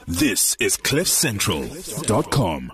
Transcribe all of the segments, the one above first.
This is CliffCentral.com.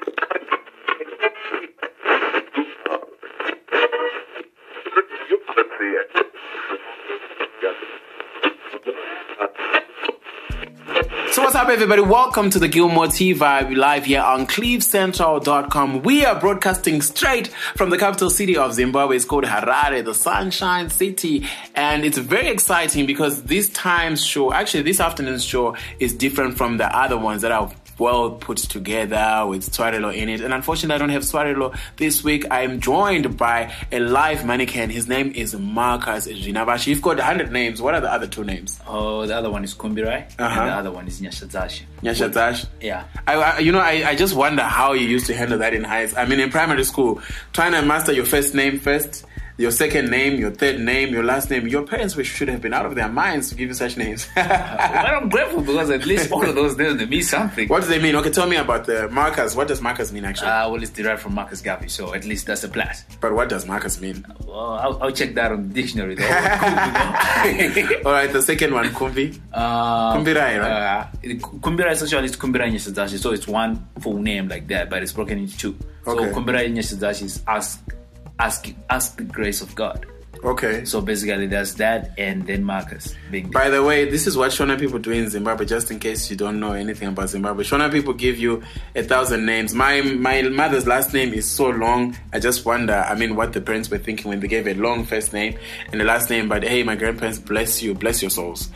So what's up, everybody? Welcome to the Gilmore T Vibe live here on CliffCentral.com. We are broadcasting straight from the capital city of Zimbabwe. It's called Harare, the Sunshine City. And it's very exciting because this afternoon's show is different from the other ones that I've well put together with Swarelo in it. And unfortunately, I don't have Swarelo this week. I'm joined by a live mannequin. His name is Marcus Zvinavashi. You've got 100 names. What are the other two names? Oh, the other one is Kumbirai, and the other one is Nyashadzashi. Nyashadzashi? Yeah. I just wonder how you used to handle that in in primary school. Trying to master your first name first, your second name, your third name, your last name. Your parents should have been out of their minds to give you such names. Well, I'm grateful because at least all of those names, they mean something. What do they mean? Okay, tell me about the Marcus. What does Marcus mean, actually? Well, it's derived from Marcus Garvey, so at least that's a plus. But what does Marcus mean? Well, I'll check that on the dictionary, though. All right, the second one, Kumbi. Kumbirai, right? Kumbirai essentially is Kumbirai Nyashadzashi, so it's one full name like that, but it's broken into two. Okay. So Kumbirai Nyashadzashi is ask the grace of God. Okay. So basically there's that, and then Marcus being By the way, this is what Shona people do in Zimbabwe, just in case you don't know anything about Zimbabwe. Shona people give you 1,000 names. My mother's last name is so long, I just wonder, what the parents were thinking when they gave a long first name and the last name, but hey, my grandparents, bless your souls.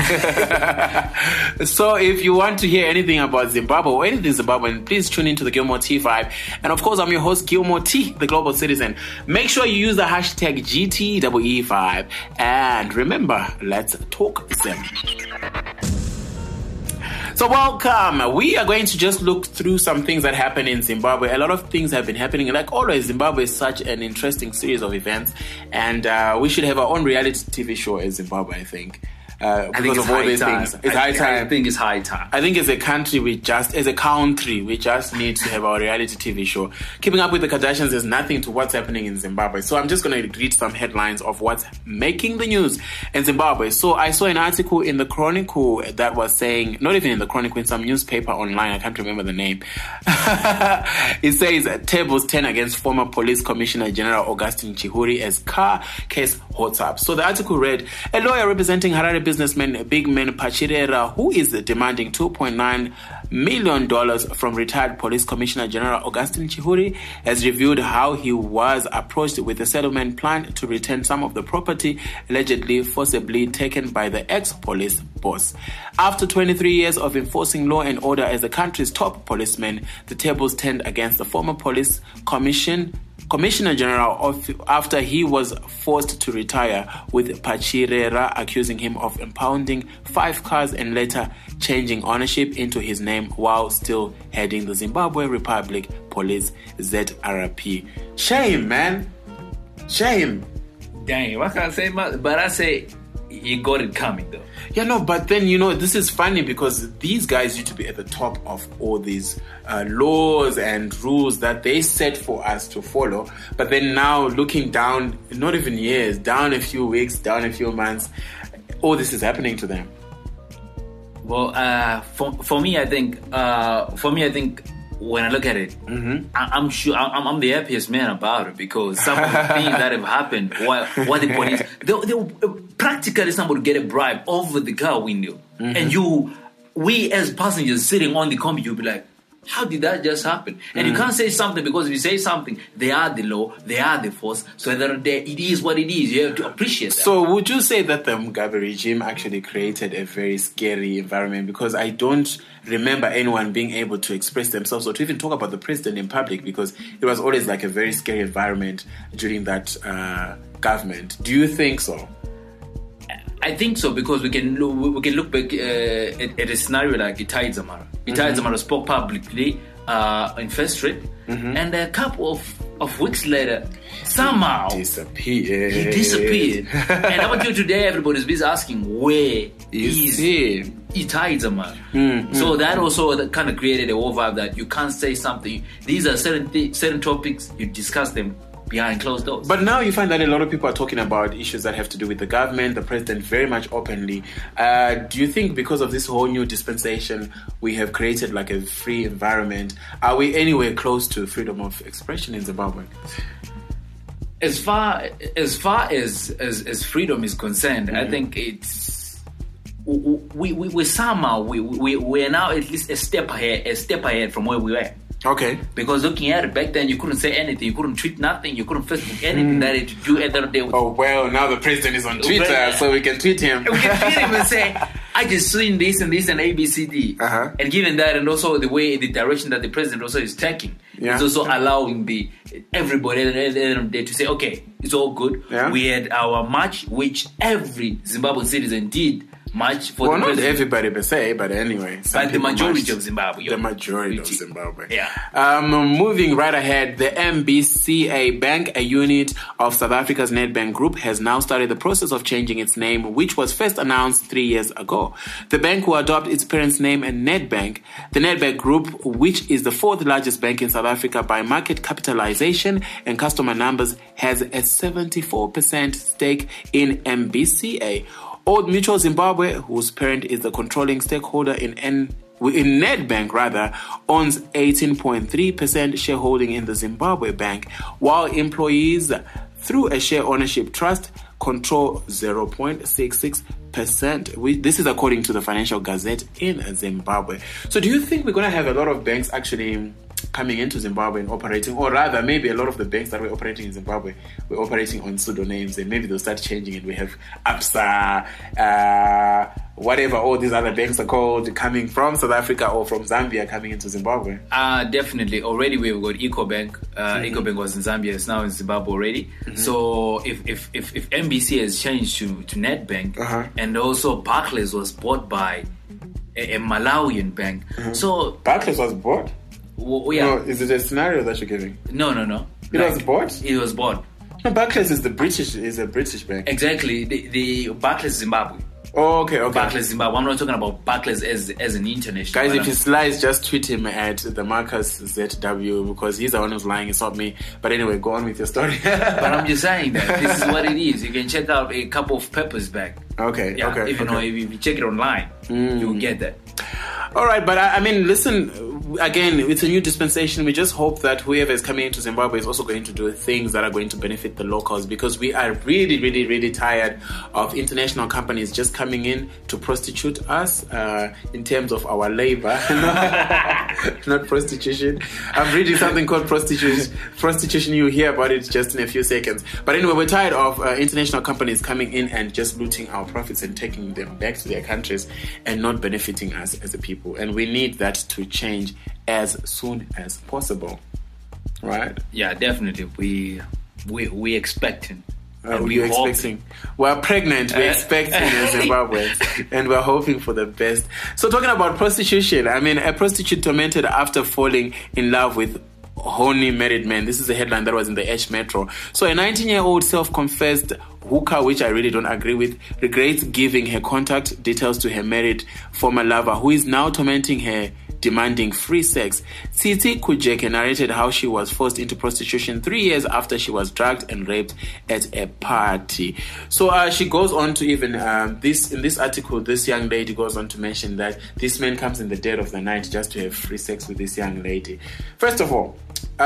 So if you want to hear anything about Zimbabwe or anything Zimbabwean, please tune into the Gilmore T Vibe. And of course, I'm your host, Gilmore T, the global citizen. Make sure you use the hashtag GTEE5. And remember, let's talk Zim. So welcome. We are going to just look through some things that happen in Zimbabwe. A lot of things have been happening. Like always, Zimbabwe is such an interesting series of events. And we should have our own reality TV show in Zimbabwe, I think. Because of all these things. It's high time. I think it's high time. I think as a country, we just need to have our reality TV show. Keeping up with the Kardashians is nothing to what's happening in Zimbabwe. So I'm just going to read some headlines of what's making the news in Zimbabwe. So I saw an article in the Chronicle that was saying, not even in the Chronicle, in some newspaper online, I can't remember the name. It says, tables turn against former Police Commissioner General Augustine Chihuri as car case hots up. So the article read, a lawyer representing Harare businessman Bigman Pachirera, who is demanding $2.9 million from retired Police Commissioner General Augustine Chihuri, has revealed how he was approached with a settlement plan to return some of the property allegedly forcibly taken by the ex-police boss. After 23 years of enforcing law and order as the country's top policeman, the tables turned against the former Police Commissioner General after he was forced to retire, with Pachirera accusing him of impounding 5 cars and later changing ownership into his name while still heading the Zimbabwe Republic Police, ZRP. Shame, man. Shame. Dang, what can I say? But I say he got it coming, though. Yeah, no, but then, this is funny because these guys used to be at the top of all these laws and rules that they set for us to follow. But then now looking down, not even years, down a few weeks, down a few months, all this is happening to them. Well, for me, I think when I look at it, I'm sure I'm the happiest man about it, because some of the things that have happened, what the police, they practically somebody get a bribe over the car window, and we as passengers sitting on the combi, you'll be like, how did that just happen? And you can't say something, because if you say something, they are the law, they are the force. So it is what it is. You have to appreciate that. So would you say that the Mugabe regime actually created a very scary environment? Because I don't remember anyone being able to express themselves or to even talk about the president in public, because it was always like a very scary environment during that government. Do you think so? I think so, because we can look back at a scenario like Itai Dzamara. Itai Dzamara spoke publicly in First Street, and a couple of weeks later, somehow he disappeared. And up until today, everybody's busy asking, where is Itai Dzamara? So that also kind of created a whole vibe that you can't say something. These are certain topics, you discuss them behind closed doors. But now you find that a lot of people are talking about issues that have to do with the government, the president very much openly. Do you think because of this whole new dispensation, we have created like a free environment? Are we anywhere close to freedom of expression in Zimbabwe? As far as freedom is concerned, I think it's we somehow we are now at least a step ahead from where we were. Okay. Because looking at it, back then you couldn't say anything, you couldn't tweet nothing, you couldn't Facebook anything that had to do at the end of the day. Oh well, now the president is on Twitter, so we can tweet him. We can tweet him and say, I just seen this and this and ABCD. And given that, and also the direction that the president also is taking, it's also allowing everybody at the end of the day to say, okay, it's all good. Yeah. We had our march, which every Zimbabwean citizen did. March for not everybody per se, but anyway. But the majority of Zimbabwe. The majority of Zimbabwe. Yeah. Moving right ahead, the MBCA Bank, a unit of South Africa's Nedbank Group, has now started the process of changing its name, which was first announced 3 years ago. The bank will adopt its parent's name and Nedbank. The Nedbank Group, which is the fourth largest bank in South Africa by market capitalization and customer numbers, has a 74% stake in MBCA. Old Mutual Zimbabwe, whose parent is the controlling stakeholder in Nedbank, owns 18.3% shareholding in the Zimbabwe Bank, while employees, through a share ownership trust, control 0.66%. This is according to the Financial Gazette in Zimbabwe. So do you think we're going to have a lot of banks actually coming into Zimbabwe and operating, or rather maybe a lot of the banks that were operating in Zimbabwe were operating on pseudonames, and maybe they'll start changing it? We have ABSA, whatever all these other banks are called, coming from South Africa or from Zambia coming into Zimbabwe. Definitely. Already we've got EcoBank. EcoBank was in Zambia, it's now in Zimbabwe already. So if MBC has changed to Nedbank, and also Barclays was bought by a Malawian bank. So Barclays was bought? Well, yeah. No, is it a scenario that you're giving? No. It was bought? It was bought. No, Barclays is a British bank. Exactly. The Barclays Zimbabwe. Oh, okay. Barclays Zimbabwe. I'm not talking about Barclays as an international. Guys, if he lies, just tweet him at the Marcus ZW, because he's the one who's lying. It's not me. But anyway, go on with your story. But I'm just saying that this is what it is. You can check out a couple of papers back. Okay. If you check it online, you'll get that. All right, but I mean, listen, again, it's a new dispensation. We just hope that whoever is coming into Zimbabwe is also going to do things that are going to benefit the locals, because we are really, really, really tired of international companies just coming in to prostitute us in terms of our labor. Not prostitution. I'm reading something called prostitution. You hear about it just in a few seconds. But anyway, we're tired of international companies coming in and just looting our profits and taking them back to their countries and not benefiting us as a people. And we need that to change as soon as possible, right? Yeah, definitely. We expecting. We're expecting. We're pregnant. We're expecting in Zimbabwe, and we're hoping for the best. So, talking about prostitution, I mean, a prostitute tormented after falling in love with horny married man. This is a headline that was in the H Metro. So, a 19-year-old self-confessed hooker, which I really don't agree with, regrets giving her contact details to her married former lover, who is now tormenting her, demanding free sex. Tsitsi Kujeke narrated how she was forced into prostitution 3 years after she was drugged and raped at a party. So she goes on to even in this article, this young lady goes on to mention that this man comes in the dead of the night just to have free sex with this young lady. First of all,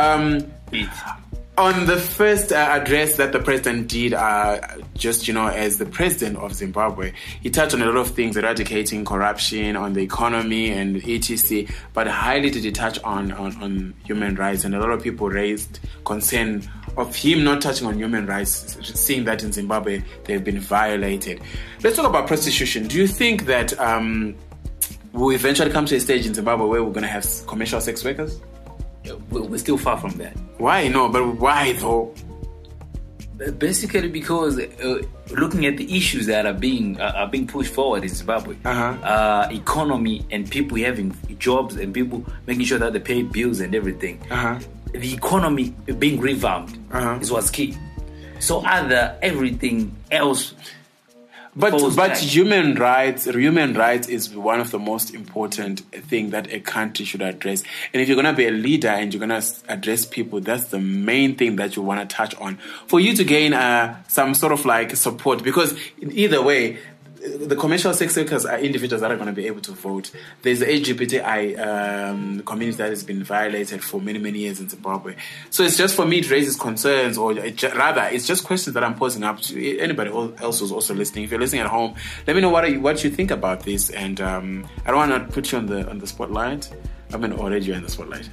on the first address that the president did, as the president of Zimbabwe, he touched on a lot of things, eradicating corruption, on the economy and etc. But highly did he touch on human rights, and a lot of people raised concern of him not touching on human rights, seeing that in Zimbabwe they've been violated. Let's talk about prostitution. Do you think that we'll eventually come to a stage in Zimbabwe where we're going to have commercial sex workers? We're still far from that. Why? No, but why though? Basically because looking at the issues that are being pushed forward in Zimbabwe, economy and people having jobs and people making sure that they pay bills and everything, the economy being revamped is what's key. So everything else. But human rights is one of the most important thing that a country should address. And if you're going to be a leader and you're going to address people, that's the main thing that you want to touch on for you to gain some sort of like support. Because either way, the commercial sex workers are individuals that are going to be able to vote. There's the LGBTI community that has been violated for many, many years in Zimbabwe. So it's just for me, it raises concerns, or rather, it's just questions that I'm posing up to anybody else who's also listening. If you're listening at home, let me know what you think about this. And I don't want to put you on the spotlight. I mean, already you're in the spotlight.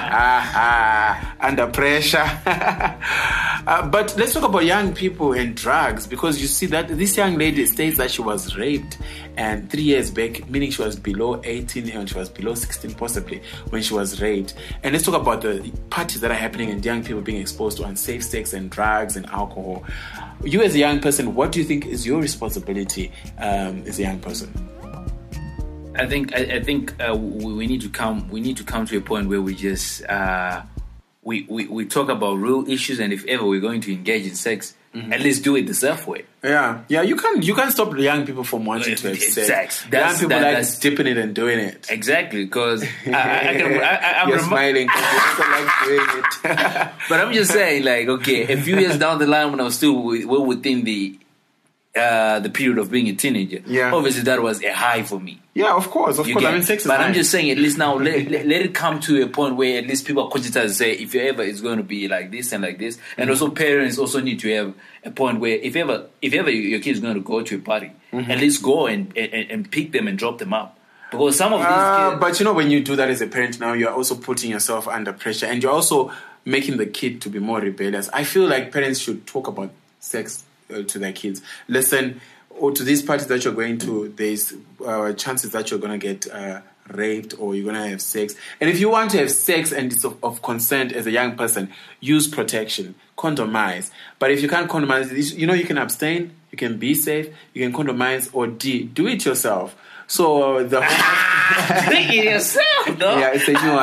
Under pressure. But let's talk about young people and drugs, because you see that this young lady states that she was raped and 3 years back, meaning she was below 18 and she was below 16 possibly when she was raped. And let's talk about the parties that are happening and young people being exposed to unsafe sex and drugs and alcohol. You as a young person, what do you think is your responsibility as a young person? I think we need to come to a point where we just we talk about real issues, and if ever we're going to engage in sex, at least do it the safe way. Yeah. You can't stop young people from wanting to have sex. Young people like dipping it and doing it. Exactly, because you're smiling because you also like doing it. But I'm just saying, like, okay, a few years down the line when I was still within the period of being a teenager, obviously that was a high for me. Yeah, of course. I mean, sex is but high. I'm just saying, at least now, let it come to a point where at least people are conscious to say, if ever it's going to be like this and like this. And also parents also need to have a point where if ever your kid is going to go to a party, at least go and pick them and drop them up. Because some of these kids... But you know, when you do that as a parent now, you're also putting yourself under pressure, and you're also making the kid to be more rebellious. I feel like parents should talk about sex to their kids. Listen, or to these parties that you're going to, there's chances that you're going to get raped or you're going to have sex. And if you want to have sex and it's of consent as a young person, use protection, condomize. But if you can't condomize, you know, you can abstain, you can be safe, you can condomize, or do it yourself. So the do it yourself, no? Yeah, it's a new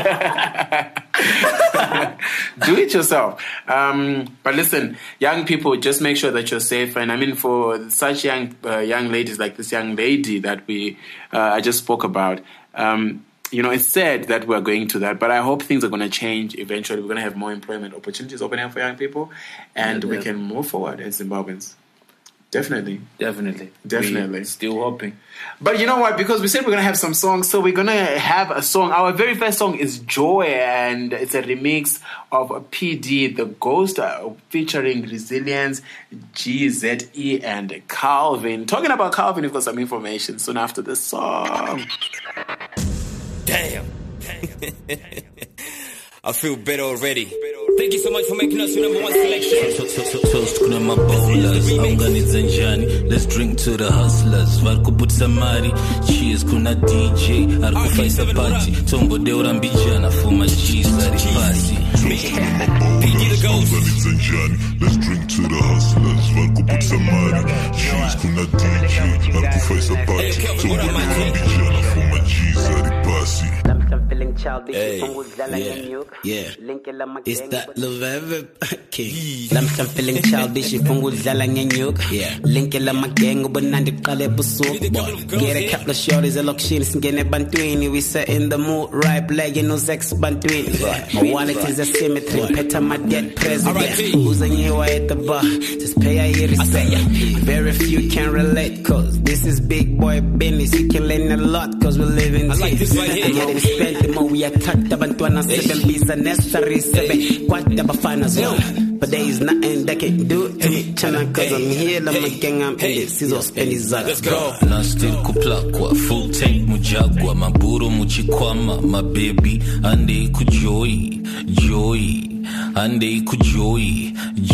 one. Do it yourself. But listen, young people, just make sure that you're safe. And I mean, for such young ladies like this young lady that I just spoke about, you know, it's sad that we're going to that, but I hope things are going to change eventually. We're going to have more employment opportunities opening up for young people, and we can move forward as Zimbabweans. Definitely. We're still hoping. But you know what? Because we said we're going to have some songs, so we're going to have a song. Our very first song is Joy, and it's a remix of PD, The Ghost, featuring Resilience, GZE, and Calvin. Talking about Calvin, we've got some information soon after the song. Damn. I feel better already. Thank you so much for making us your number one selection. Toast kuna mabowlers, unganidza njani. Let's drink to the hustlers. Varikubutsa mari, cheers kuna DJ. Arikufaisa party, tombo deura mbijana. Fuma cheese, aripasi. PD the Ghost. Unganidza njani. Let's drink to the hustlers. Varikubutsa mari, cheers kuna DJ. Arikufaisa party, tombo deura mbijana. Fuma cheese, aripasi. Hey, yeah. It's that love ever king. I'm feeling childish, ifungudlala ngenyuka. Yeah. Linkela magengo banandi qale busuku. Get a couple of shorties elokishini singene bantwini. We set in the mood right, legging no sex bantwini. My wallet is a symmetry, peta my dead president. Who's a new at the bar? Just pay a respect. Very few can relate, cause this is big boy business. You can learn a lot, cause we live in like this right here. And yet spend the more we attack the bantwana 7 bisa necessary 7 quite the bafana zone. But there is nothing that can do it to me. Chana cause I'm here, I'm a gang, I'm in it. Scissor spend his Let's go. Na still kuplakwa, full tank mujagwa. Maburu muchikwama, my baby. Ande kujoy, ande kujoy.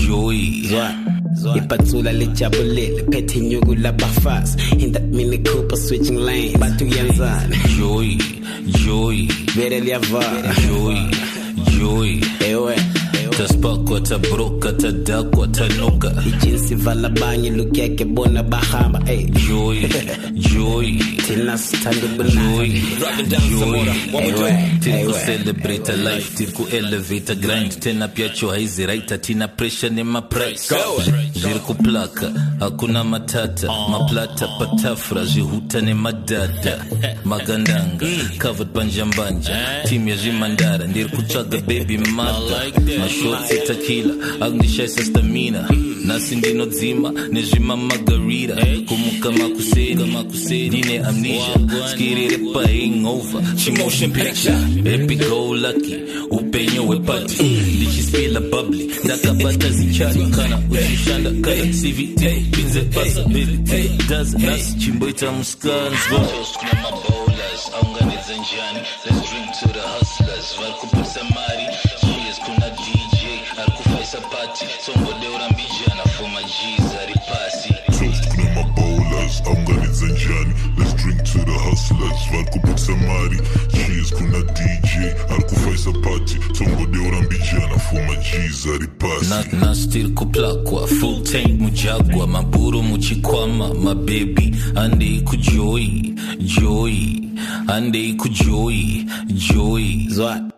Ipatsula lijabulile phethe inyuku labafasi in that mini Cooper switching lanes batu yanzana Joy vere liyavara Joy ewe taspakwa tabroka tadakwa tanuka ijinsi vala banye lukeke bona bahamba Joy joy, Tina stand joy, Driving down Zamora, what we doing? Tiriku celebrate a life, tiriku elevate a grind. Tena piacho haizi raita, tina pressure ni ma price. Ziriku plaka, hakuna matata. Maplata patafra, jihuta ni madada. Magandanga, covered banjambanja. Team ya jimandara, ndiriku chaga baby mata. Mashoti tequila, agnisha isa stamina. Nasi ndino zima, nejima margarita. Kumuka makuseni, nine amnesia. Skiri repa hangover, motion picture. Epic go lucky, upenyo wepati. Lichi spila bubbly, dakabata zichari. Kana, ushishanda, kana, CVT. Pinze pasa, baby, does nas. Chimboita muskans, go. Kuna mabolas, aungani zenjani. Let's drink to the hustlers. Valkupu samari, cheers kuna DJ. Arkufaisa party, sombo deura mbijana. For my G's, aripasi. Kuna mabolas, aungani zenjani. Let's drink to the hustlers. Valkupu samari, cheers kuna DJ. Arkufaisa party, sombo deura mbijana. For my G's, aripasi. Na still kuplakwa, full tank mujagwa. Maburu muchikwama, my baby. Ande kujoy, joy. Ande kujoy, joy. Zwat.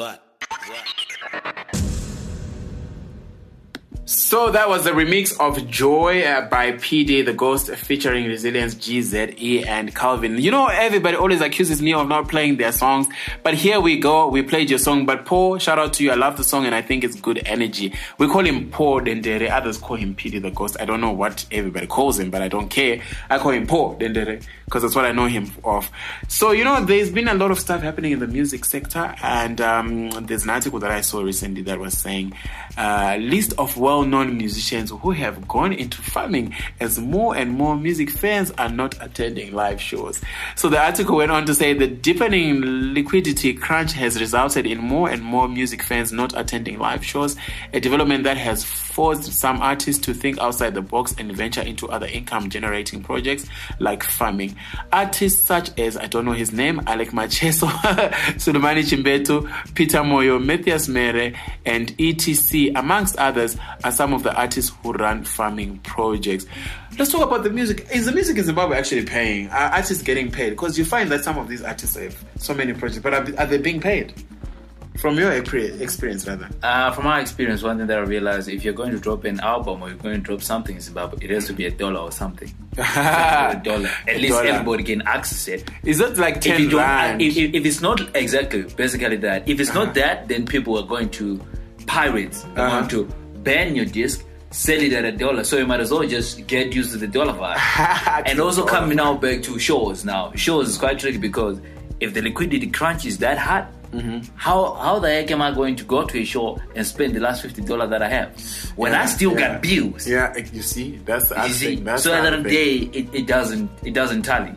So that was the remix of Joy by PD The Ghost featuring Resilience, GZE and Calvin. You know, everybody always accuses me of not playing their songs, but here we go. We played your song, but Paul, shout out to you. I love the song and I think it's good energy. We call him Paul Dendere. Others call him PD The Ghost. I don't know what everybody calls him, but I don't care. I call him Paul Dendere because that's what I know him of. So, you know, there's been a lot of stuff happening in the music sector, and there's an article that I saw recently that was saying list of well-known musicians who have gone into farming as more and more music fans are not attending live shows. So the article went on to say the deepening liquidity crunch has resulted in more and more music fans not attending live shows, a development that has forced some artists to think outside the box and venture into other income-generating projects like farming. Artists such as, I don't know his name, Alec Macheso, Sulemani Chimbetu, Peter Moyo, Matthias Mere, and ETC, amongst others, are some of the artists who run farming projects. Let's talk about the music. Is the music in Zimbabwe actually paying? Are artists getting paid? Because you find that some of these artists have so many projects, but are they being paid? From your experience, rather. From my experience, one thing that I realized, if you're going to drop an album or you're going to drop something in Zimbabwe, it has to be $1 or something. $1. At least everybody can access it. Is that like 10 rand? If it's not exactly, basically that. If it's not that, then people are going to pirate. They're going to ban your disc, sell it at $1. So you might as well just get used to the dollar vibe. And also coming now back to shows now. Shows is quite tricky because if the liquidity crunch is that hot, how the heck am I going to go to a show and spend the last $50 that I have when I still got bills? Yeah, you see, that's the thing. So at the end of the day, it doesn't tally.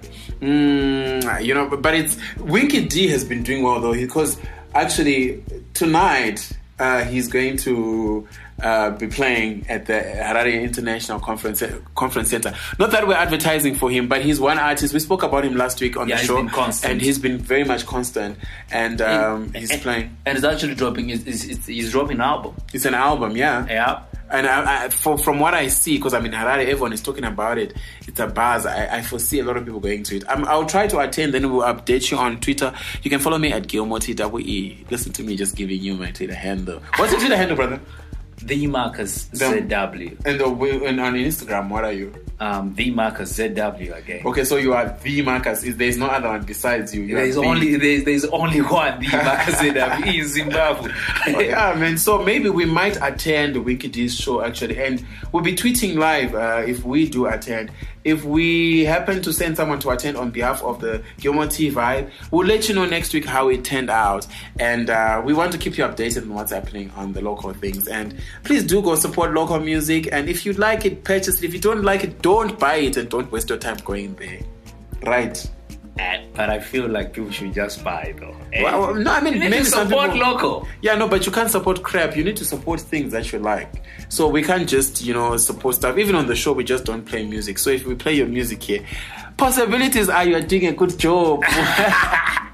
You know, but it's Winky D has been doing well though, because actually tonight he's going to be playing at the Harare International Conference Center. Not that we're advertising for him, but he's one artist. We spoke about him last week on the show, and he's been very much constant. And he's playing, and it's actually dropping. He's dropping an album. It's an album, yeah. Yeah. And from what I see, because I'm in Harare, everyone is talking about it. It's a buzz. I foresee a lot of people going to it. I'll try to attend, then we'll update you on Twitter. You can follow me at GilmoreTWE. Listen to me just giving you my Twitter handle. What's your Twitter handle, brother? The Marcus ZW. And on Instagram, what are you? The Marcus ZW again. Okay, so you are The Marcus. There's no other one besides you. There's only one The Marcus ZW in Zimbabwe. Oh, yeah, man. So maybe we might attend Winky D's show actually, and we'll be tweeting live if we do attend. If we happen to send someone to attend on behalf of the Gilmore T Vibe, we'll let you know next week how it turned out. And we want to keep you updated on what's happening on the local things. And please do go support local music. And if you like it, purchase it. If you don't like it, don't buy it and don't waste your time going there. Right? But I feel like people should just buy though. Well, no, I mean, you need to support local. Yeah, no, but you can't support crap. You need to support things that you like. So we can't just, support stuff. Even on the show, we just don't play music. So if we play your music here, possibilities are you are doing a good job.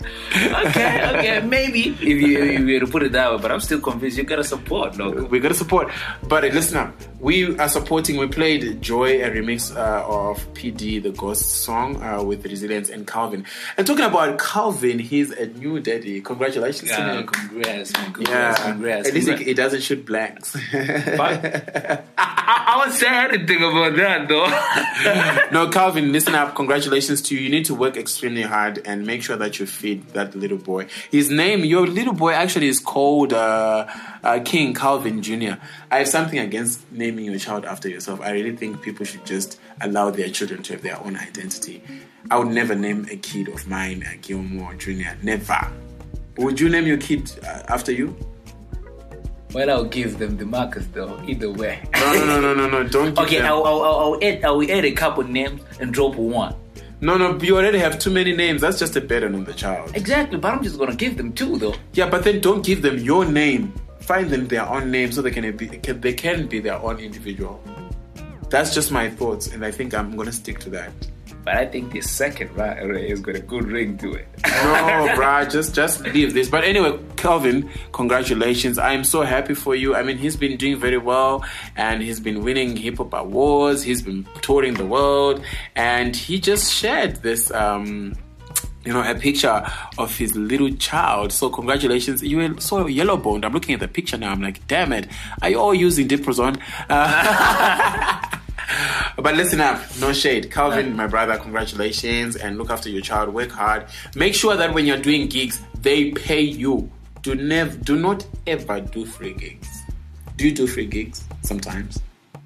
Okay, maybe if you were to put it that way, but I'm still convinced you gotta support, loco. We gotta support. But listen up, we are supporting. We played Joy, a remix of PD, the Ghost song with Resilience and Calvin. And talking about Calvin, he's a new daddy. Congratulations to him. Congrats, man. Congrats. At least he doesn't shoot blanks. But I won't say anything about that, though. No, Calvin, listen up. Congratulations to you. You need to work extremely hard and make sure that you feed that little boy. His name, your little boy actually is called King Calvin Jr. I have something against naming your child after yourself. I really think people should just allow their children to have their own identity. I would never name a kid of mine Gilmore Jr. Never. Would you name your kid after you? Well, I'll give them the markers though. Either way. No. Don't. Okay, I'll add a couple names and drop one. No, you already have too many names. That's just a burden on the child. Exactly, but I'm just gonna give them two though. Yeah, but then don't give them your name. Find them their own name so they can be their own individual. That's just my thoughts, and I think I'm gonna stick to that. But I think the second right has got a good ring to it. No, bruh, just leave this. But anyway, Calvin, congratulations. I'm so happy for you. I mean, he's been doing very well, and he's been winning hip-hop awards. He's been touring the world, and he just shared this, a picture of his little child. So congratulations. You were so yellow-boned. I'm looking at the picture now. I'm like, damn it. Are you all using Diprozone? But listen up, no shade. Calvin, my brother, congratulations, and look after your child. Work hard. Make sure that when you're doing gigs, they pay you. Do not ever do free gigs. Do you do free gigs sometimes?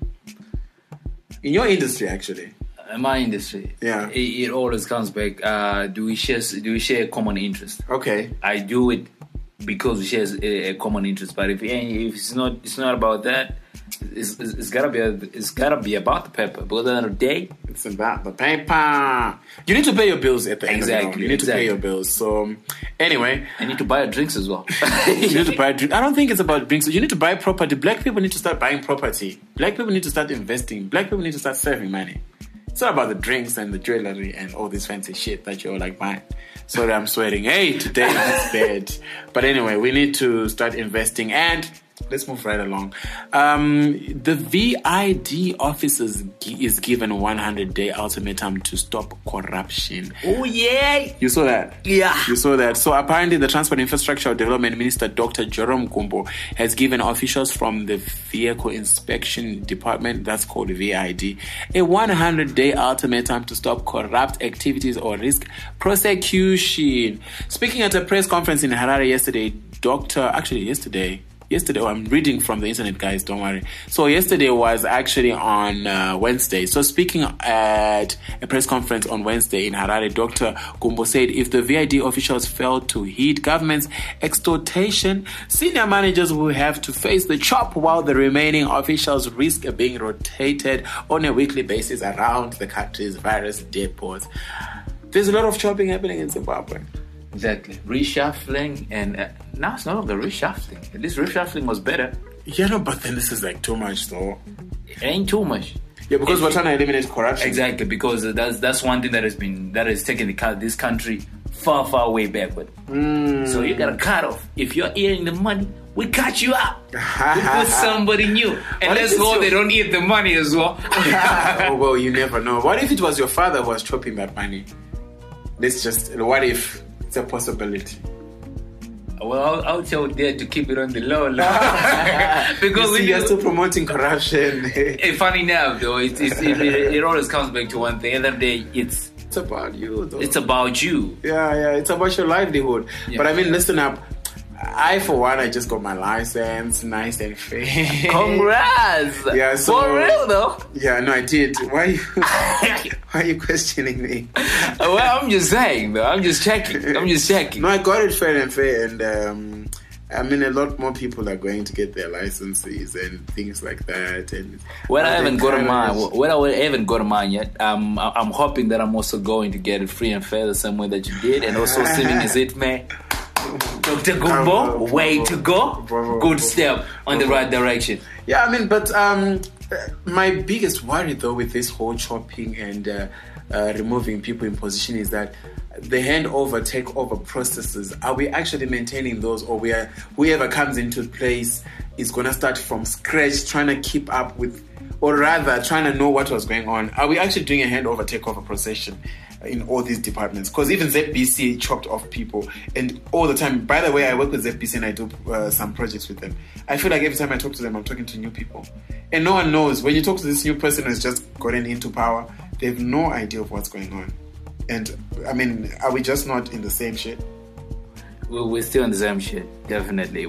In your industry, actually. In my industry, yeah, it always comes back. Do we share a common interest? Okay, I do it because we share a common interest. But if it's not about that. It's gotta be about the paper. But at the end of the day, it's about the paper. You need to pay your bills at the end of the day. You need to pay your bills. So anyway, I need to buy drinks as well. You need to buy drinks. I don't think it's about drinks. You need to buy property. Black people need to start buying property. Black people need to start investing. Black people need to start saving money. It's not about the drinks and the jewelry and all this fancy shit that you're like buying. Sorry, I'm sweating. Hey, today is bad. But anyway, we need to start investing, and let's move right along. The VID officers is given 100-day ultimatum to stop corruption. Oh, yeah. You saw that? Yeah. You saw that. So apparently the Transport Infrastructure Development Minister, Dr. Jerome Kumbo, has given officials from the Vehicle Inspection Department, that's called VID, a 100-day ultimatum to stop corrupt activities or risk prosecution. Speaking at a press conference in Harare yesterday, Yesterday, I'm reading from the internet, guys, don't worry. So yesterday was actually on Wednesday. So speaking at a press conference on Wednesday in Harare, Dr. Kumbo said if the VID officials fail to heed government's exhortation, senior managers will have to face the chop while the remaining officials risk being rotated on a weekly basis around the country's various depots. There's a lot of chopping happening in Zimbabwe. Exactly. Reshuffling, and now it's no longer reshuffling. At least reshuffling was better. Yeah, no, but then this is like too much, though. It ain't too much. Yeah, because we're trying to eliminate corruption. Exactly, because that's one thing that has taken this country far way backward. So you gotta cut off. If you're eating the money, we cut you out. We put somebody new, and let's hope they don't eat the money as well. Oh well, you never know. What if it was your father who was chopping that money? What if? It's a possibility. Well, I'll tell Dad to keep it on the low. Because you're still promoting corruption. Funny enough, though, it always comes back to one thing. At the end of the day, it's about you, though. It's about you. Yeah, it's about your livelihood. Yeah. But I mean, listen up. I, for one, I just got my license, nice and fair. Congrats! Yeah, so, for real though? Yeah, no, I did. Why are you questioning me? Well, I'm just saying though. I'm just checking. No, I got it fair and fair, and I mean, a lot more people are going to get their licenses and things like that. And I haven't got mine yet. I'm hoping that I'm also going to get it free and fair the same way that you did, and also singing as it may. Dr. Kumbo, way to go. Good step on the right direction. Yeah, I mean, but my biggest worry, though, with this whole chopping and removing people in position is that the handover, takeover processes, are we actually maintaining those, or whoever comes into place is going to start from scratch trying to keep up with, or rather trying to know what was going on? Are we actually doing a handover, takeover procession in all these departments? Because even ZBC chopped off people, and all the time. By the way, I work with ZBC and I do some projects with them. I feel like every time I talk to them, I'm talking to new people, and no one knows. When you talk to this new person who's just gotten into power, they have no idea of what's going on. And I mean, are we just not in the same shit? We're still in the same shit. Definitely,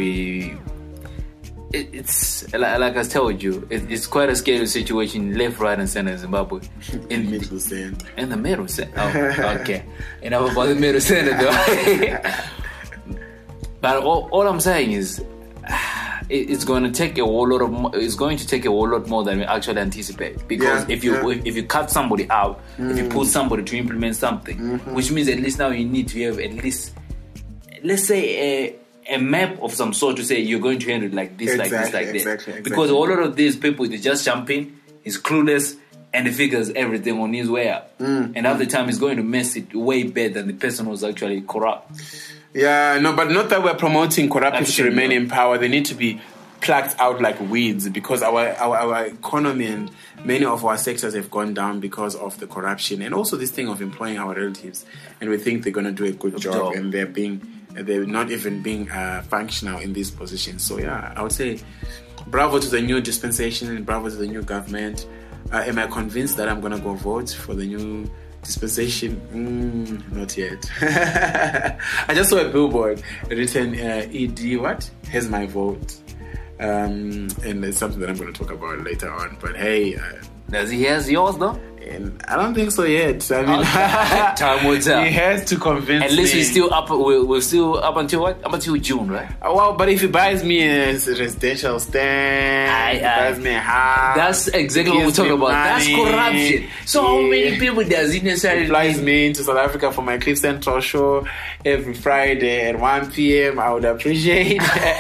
it's like I told you, it's quite a scary situation, left, right, and center in Zimbabwe. In the middle center. In the middle center. Oh, okay. Enough about the middle center, though. But all I'm saying is, it's going to take a whole lot it's going to take a whole lot more than we actually anticipate. Because if you cut somebody out, if you put somebody to implement something, which means at least now you need to have at least, let's say, a map of some sort to say you're going to handle it like this, like this, like this. Exactly. Because a lot of these people, they just jump in, he's clueless, and he figures everything on his way up. And after time, he's going to mess it way better than the person who's actually corrupt. Yeah, no, but not that we're promoting corrupt people to remain in power. They need to be plucked out like weeds, because our economy and many of our sectors have gone down because of the corruption, and also this thing of employing our relatives, and we think they're going to do a good job, and they're not even being functional in these positions. So yeah, I would say bravo to the new dispensation and bravo to the new government. Am I convinced that I'm going to go vote for the new dispensation? Not yet. I just saw a billboard written ED what? Has my vote. And it's something that I'm going to talk about later on. But hey, does he has yours though? And I don't think so yet. I mean, time will tell. He has to convince me. At least we're still up. We're still up until what? Up until June, right? Well, but if he buys me a residential stand, he buys me a house. That's exactly what we're talking about. That's corruption. So how many people does it necessarily? He flies me into South Africa for my Cliff Central show every Friday at 1 p.m. I would appreciate.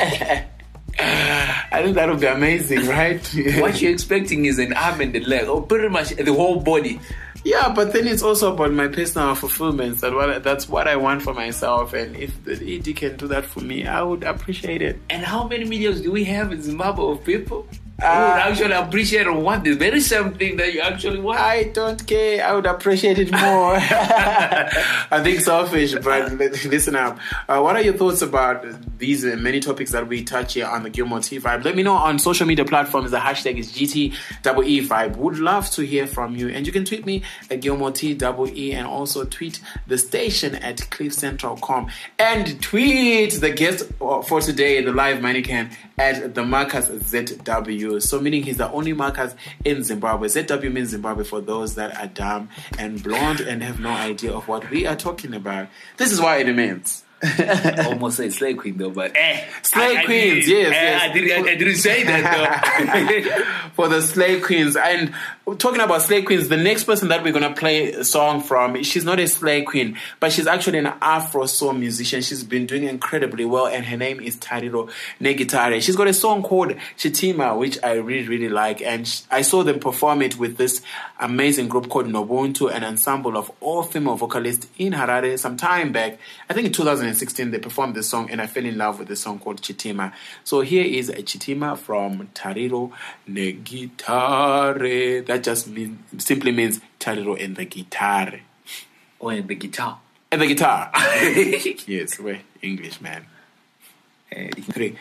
I think that would be amazing, right? What you're expecting is an arm and a leg, or pretty much the whole body. Yeah, but then it's also about my personal fulfillment. That's what I want for myself. And if the ED can do that for me, I would appreciate it. And how many millions do we have in Zimbabwe of people who would actually appreciate or want the very same thing that you actually want? I don't care. I would appreciate it more. I think selfish, but listen up. What are your thoughts about these many topics that we touch here on the Gilmore T Vibe? Let me know on social media platforms. The hashtag is GTEE Vibe. Would love to hear from you. And you can tweet me at Gilmore TEE, and also tweet the station at CliffCentral.com, and tweet the guest for today, the live mannequin, at the Marcus ZW. So meaning he's the only Marcus in Zimbabwe. ZW means Zimbabwe for those that are dumb and blonde and have no idea of what we are talking about. This is why it remains. Almost say slay queen though, but slay queens, yes. I didn't say that though. For the slay queens. And talking about slay queens, the next person that we're gonna play a song from, she's not a slay queen, but she's actually an Afro soul musician. She's been doing incredibly well, and her name is Tariro Negitare. She's got a song called Chitima, which I really, really like, and I saw them perform it with this amazing group called Nobuntu, an ensemble of all female vocalists in Harare some time back. I think in 2016 they performed this song, and I fell in love with the song called Chitima. So here is a Chitima from Tariro Negitare. That just simply means Tariro and the guitar. Oh, and the guitar. And the guitar. Yes, we're English, man. 3.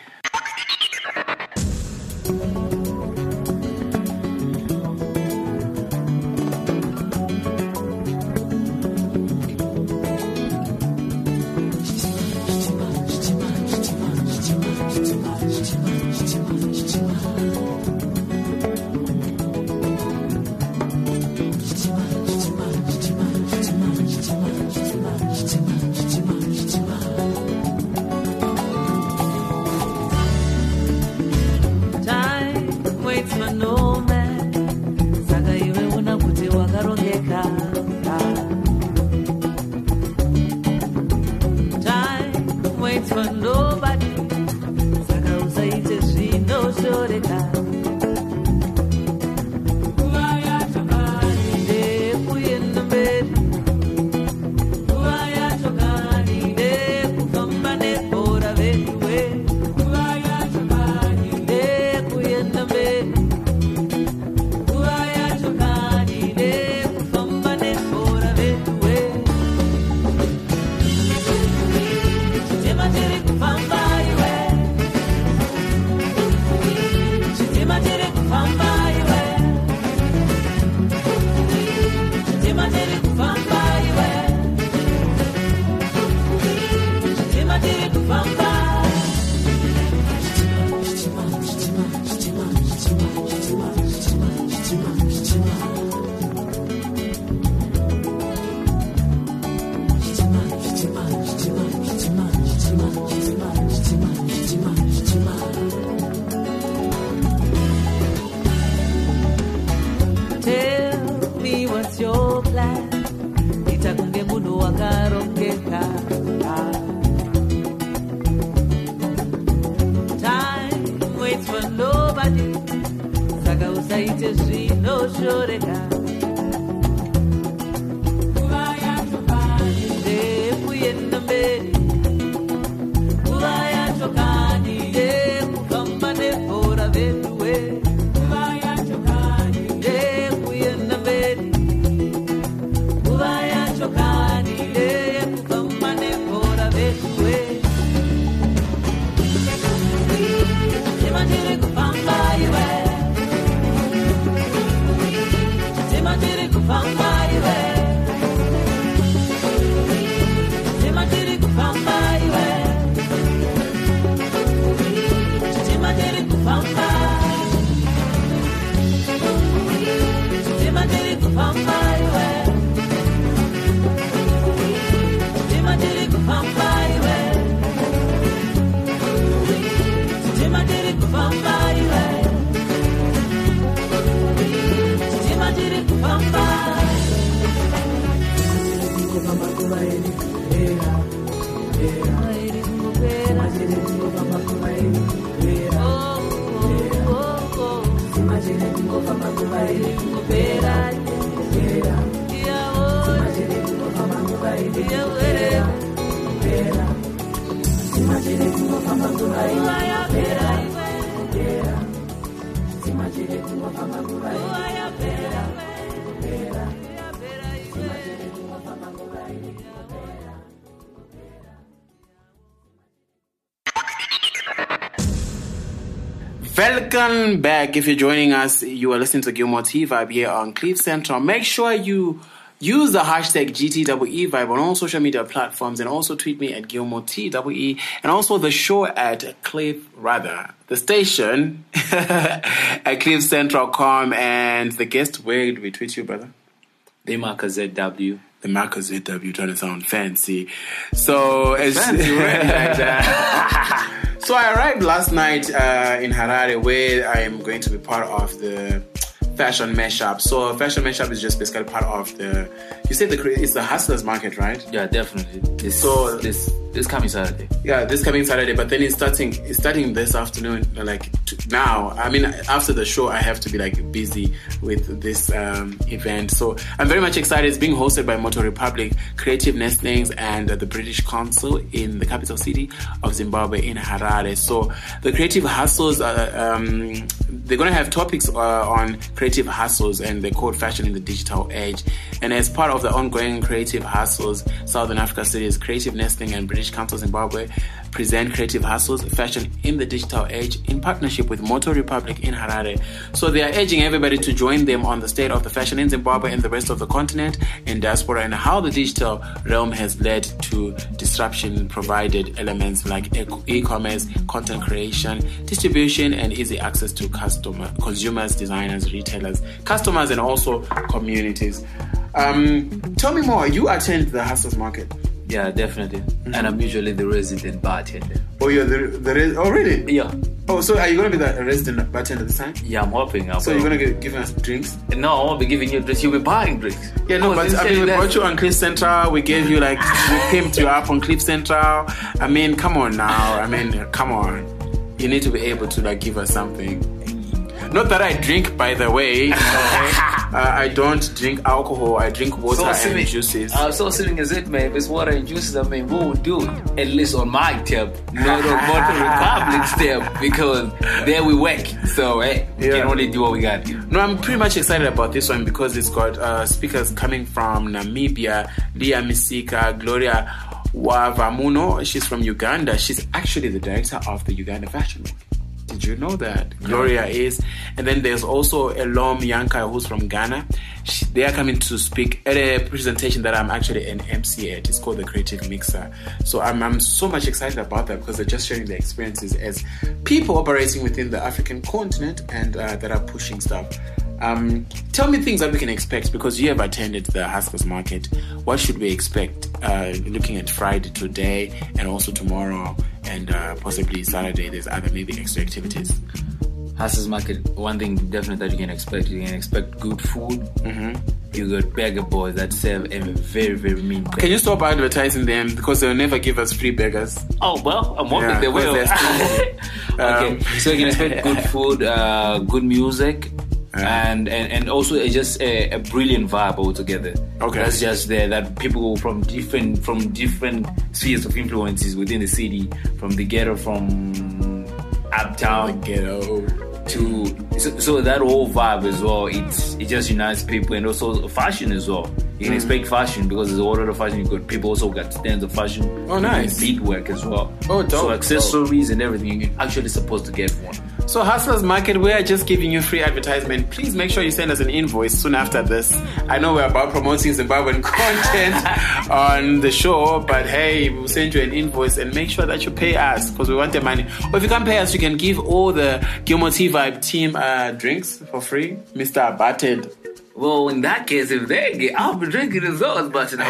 Welcome back. If you're joining us, you are listening to Gilmore T Vibe here on Cliff Central. Make sure you use the hashtag GTEE Vibe on all social media platforms, and also tweet me at Gilmore TEE, and also the show at the station at CliffCentral.com, and the guest, where do we tweet you, brother? The Marker ZW. The Marker ZW, trying to sound fancy. So it's fancy, right? Like that. So I arrived last night in Harare, where I am going to be part of the Fashion Mashup. So Fashion Mashup is just basically part of the, you said it's the Hustlers Market, right? Yeah, definitely. This coming Saturday. Yeah, this coming Saturday, but then it's starting this afternoon, now. I mean, after the show, I have to be busy with this event. So I'm very much excited. It's being hosted by Motor Republic, Creative Nestlings, and the British Council in the capital city of Zimbabwe, in Harare. So the Creative Hustles, they're going to have topics on creative hustles, and they're called Fashion in the Digital Age. And as part of the ongoing Creative Hustles Southern Africa Cities, Creative Nestling and British Council Zimbabwe present Creative Hustles, Fashion in the Digital Age, in partnership with Motor Republic in Harare. So they are urging everybody to join them on the state of the fashion in Zimbabwe and the rest of the continent and diaspora, and how the digital realm has led to disruption, provided elements like e-commerce, content creation, distribution, and easy access to consumers, designers, retailers, customers, and also communities. Tell me more. You attend the Hustlers Market? Yeah, definitely. Mm-hmm. And I'm usually the resident bartender. Oh, you're the oh, really? Yeah. Oh, so are you going to be the resident bartender this time? Yeah, I'm hoping. So you're going to give us drinks? No, I won't be giving you drinks. You'll be buying drinks. Yeah, no, but I mean, we brought you on Cliff Central. We gave you we pimped you up on Cliff Central. I mean, come on now. I mean, come on. You need to be able to give us something. Not that I drink, by the way. I don't drink alcohol. I drink water and juices. So silly is it, man? If it's water and juices, I mean, we will do it. At least on my tip, not on Motor Republic's tip, because there we work. So, we can only do what we got. No, I'm pretty much excited about this one because it's got speakers coming from Namibia, Leah Misika, Gloria Wavamuno. She's from Uganda. She's actually the director of the Uganda Fashion Week. Did you know that? Gloria is. And then there's also Elom Yanka, who's from Ghana. They are coming to speak at a presentation that I'm actually an MC at. It's called the Creative Mixer. So I'm so much excited about that because they're just sharing their experiences as people operating within the African continent and that are pushing stuff. Tell me things that we can expect, because you have attended the Hustlers Market. What should we expect looking at Friday today and also tomorrow and possibly Saturday? There's other maybe extra activities. Hustlers Market, one thing definitely that you can expect good food. Mm-hmm. You got burger boys that serve a very, very mean burger. Can you stop advertising them, because they'll never give us free burgers? Oh, well, I'm hoping they will. Okay, so you can expect good food, good music. And also just a brilliant vibe altogether. Okay, that's just there. That people from different spheres of influences within the city, from the ghetto, from uptown, the ghetto to so that whole vibe as well. It just unites people, and also fashion as well. You can expect fashion because there's a lot of fashion. You got people also got stands of fashion. Oh, nice. Beat work as well. Oh, dope. So accessories and everything you're actually supposed to get one. So Hustlers Market, we are just giving you free advertisement. Please make sure you send us an invoice soon after this. I know we're about promoting Zimbabwean content on the show, but hey, we'll send you an invoice and make sure that you pay us because we want the money. Or if you can't pay us, you can give all the Gilmore T-Vibe team drinks for free. Mr. Batted. Well, in that case, if they get, I'll be drinking as well, but no.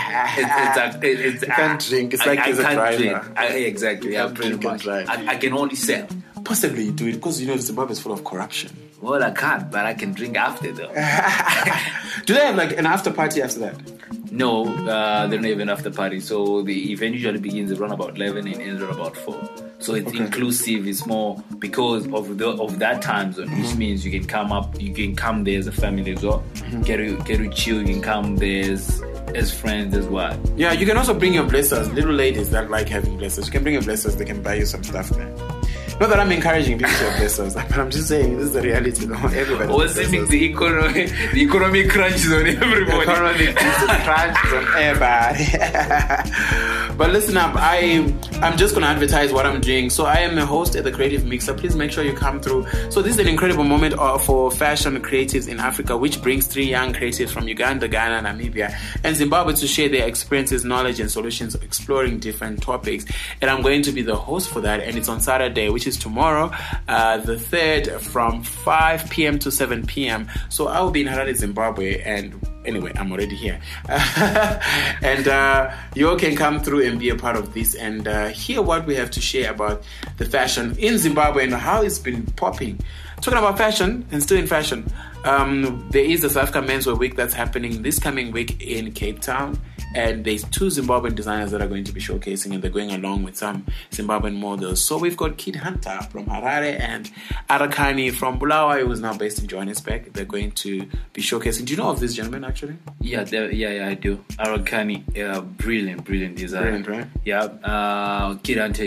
You can't drink. It's like he's a driver. Exactly. I can only sell. Possibly you do it because you know Zimbabwe is full of corruption. Well, I can't, but I can drink after though. Do they have like an after party after that? No, they don't have an after party. So the event usually begins around about 11 and ends around about 4. So it's inclusive. It's more because of that time zone, which means you can come there as a family as well. Get to chill. You can come there as friends as well. Yeah, you can also bring your blessers. Little ladies that like having blessers, you can bring your blessers. They can buy you some stuff there. Not that I'm encouraging people to have blessers, but I'm just saying this is the reality. No, everybody. What's the economic crunch is on everybody. The economic crunch is on everybody. But listen up, I'm just going to advertise what I'm doing. So I am a host at the Creative Mixer. Please make sure you come through. So this is an incredible moment for fashion creatives in Africa, which brings 3 young creatives from Uganda, Ghana, Namibia, and Zimbabwe to share their experiences, knowledge, and solutions, exploring different topics. And I'm going to be the host for that. And it's on Saturday, which is tomorrow, the 3rd, from 5 p.m. to 7 p.m. So I will be in Harare, Zimbabwe, and anyway, I'm already here. And you all can come through and be a part of this and hear what we have to share about the fashion in Zimbabwe and how it's been popping. Talking about fashion and still in fashion, there is the South Africa Menswear Week that's happening this coming week in Cape Town. And there's 2 Zimbabwean designers that are going to be showcasing, and they're going along with some Zimbabwean models. So we've got Kid Hunter from Harare and Arakani from Bulawayo, who's now based in Johannesburg. They're going to be showcasing. Do you know of this gentleman actually? Yeah, I do. Arakani, brilliant designer. Brilliant, right? Yeah. Kid Hunter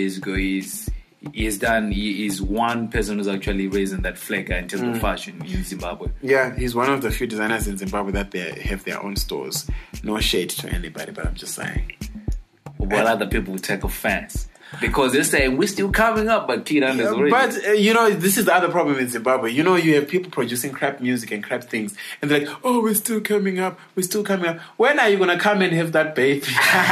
he's one person who's actually raising that flag in terms of fashion in Zimbabwe. Yeah, he's one of the few designers in Zimbabwe that they have their own stores. No shade to anybody, but I'm just saying. Well, other people will take offense because they're saying we're still coming up, but Kid Hunter's already. But this is the other problem in Zimbabwe. You have people producing crap music and crap things, and they're like, "Oh, we're still coming up. When are you gonna come and have that baby?"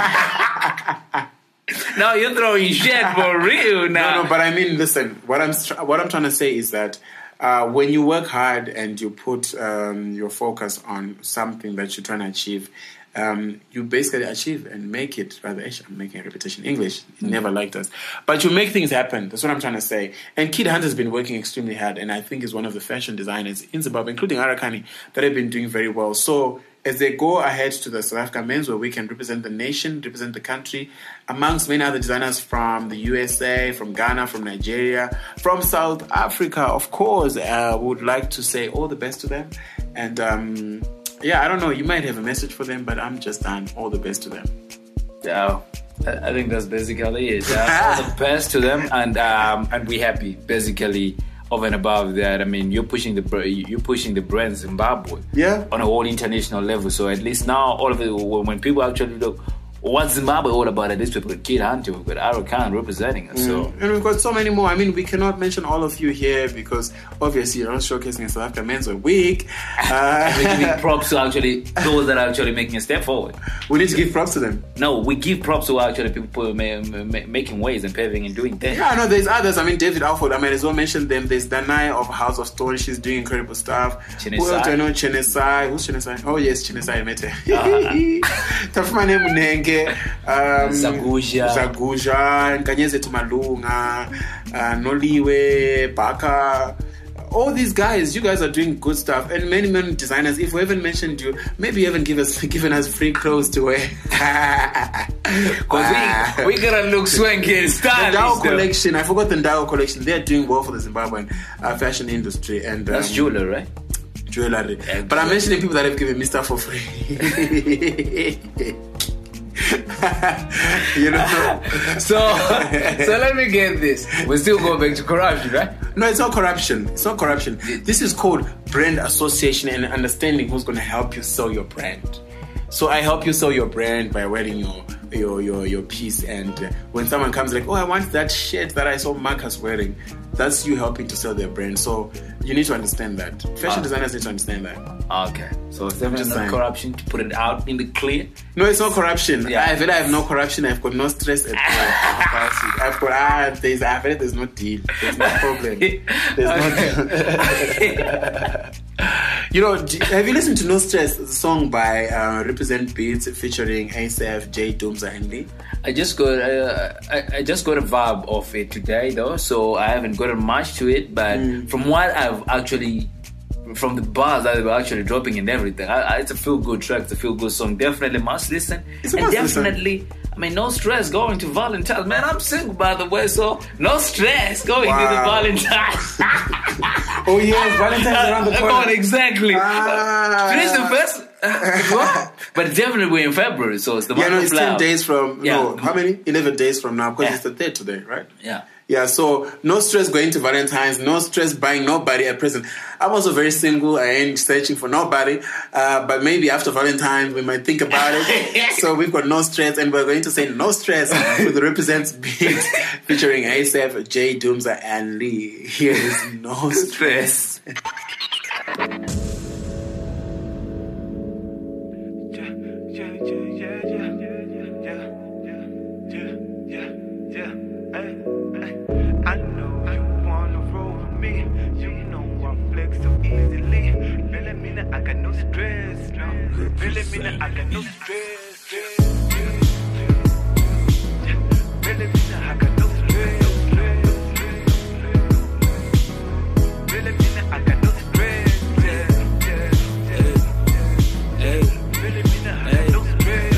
Now you're throwing shit for real now. No, but I mean, listen. What I'm trying to say is that when you work hard and you put your focus on something that you're trying to achieve, you basically achieve and make it. Rather, I'm making a repetition. English never liked us, but you make things happen. That's what I'm trying to say. And Kid Hunter's been working extremely hard, and I think is one of the fashion designers in Zimbabwe, including Arakani, that have been doing very well. So as they go ahead to the South Africa Menswear Week and represent the nation, represent the country, amongst many other designers from the USA, from Ghana, from Nigeria, from South Africa, of course, would like to say all the best to them. And I don't know, you might have a message for them, but I'm just done. All the best to them. Yeah, I think that's basically it. All the best to them, and we're happy, basically. Over and above that, I mean, you're pushing the brand Zimbabwe on a whole international level. So at least now, all of it, when people actually look, what's Zimbabwe all about? At least we've got Kid Hunter, we've got Arakan representing us. So, and we've got so many more. I mean, we cannot mention all of you here because obviously you're not showcasing South Africa Men's Week. we give props to actually those that are actually making a step forward. We need to give props to them. No, we give props to actually people making ways and paving and doing things. Yeah, no, there's others. I mean, David Alford, I might as well mention them. There's Danai of House of Stone. She's doing incredible stuff. Who else do I know? Chenesai. Who's Chenesai? Oh, yes, Chenesai Mete. Tafumane Munenge. Zaguja, Nkanyeze Tumalunga, Noliwe, Baka. All these guys, you guys are doing good stuff, and many designers. If we haven't mentioned you, maybe you haven't given us free clothes to wear. Because we gotta look swanky and stylish. The Ndao collection, I forgot the Ndao collection. They're doing well for the Zimbabwean fashion industry, and that's jewelry, right? Jewelry. But I'm mentioning people that have given me stuff for free. You know. So let me get this. We're still going back to corruption, right? No, it's not corruption. It's not corruption. This is called brand association and understanding who's going to help you sell your brand. So I help you sell your brand by wearing your piece, and when someone comes like, oh, I want that shirt that I saw Marcus wearing, that's you helping to sell their brand. So you need to understand that. Fashion designers need to understand that. Okay. So it's definitely not corruption, to put it out in the clear. No, it's not corruption. Yeah. I have no corruption. I've got no stress at all. I've got there's no deal. There's no problem. There's no You know, have you listened to No Stress, the song by Represent Beats featuring ASAP, J Doomza and Lee? I just got a vibe of it today though, so I haven't gotten much to it, but from what I've actually, from the bars that they were actually dropping and everything, it's a feel good track, it's a feel good song. Definitely must listen. Definitely, I mean, no stress going to Valentine's. Man, I'm single by the way, so no stress going to the Valentine's. Oh yeah, Valentine's around the corner. Exactly. Today's the first. But definitely we're in February, so it's the month of it's 10 days from. No, how many? 11 days from now, because it's the 3rd today, right? Yeah. Yeah, so no stress going to Valentine's, no stress buying nobody a present. I'm also very single. I ain't searching for nobody. But maybe after Valentine's, we might think about it. So we've got No Stress, and we're going to say No Stress with the Represents Beats featuring ASAP, J Doomza, and Lee. Here is No Stress. I know you wanna roll with me. You know I flex so easily. Feeling me now, I got no stress. Feeling me now, I got no stress. Feeling me now, I got no stress. Feeling me now, I got no stress. Feeling me now, I got no stress.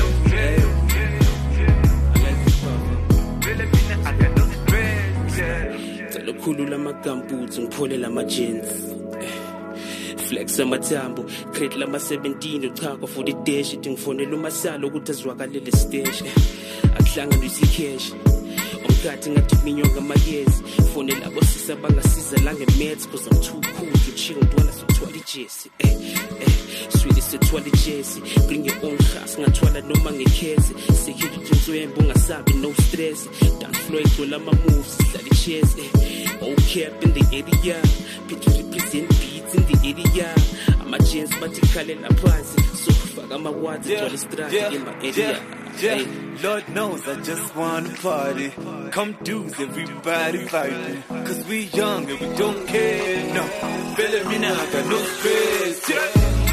Feeling me now, I got no stress. Khulula amagambuthi ngipholela ama-jeans flex amathambo crate lama-17 uchakwa for the dash ithi ngifonela umasalo ukuthi azwakalele stage akuhlangana isikheshi omkhathi ngathi minyonga amayezi fonela abosisa bangasiza la nge-meds cause I'm too cool to chill ntwana sokuthwala ijesi swili sethwala ijesi bring your own gas ngathwala noma ngekhezi security ngizoyemba ungasabi no stress dance floor igcwala ama-moves sidlala ichess okay up in the area people represent beats in the area ama-jeans bathi khalela phansi sokufaka ama-words igcwala istrati in my area. Yeah, Lord knows I just wanna party. Come dudes, everybody vibing. Cause we young and we don't care. No, feeling me now, I got no stress. Yeah.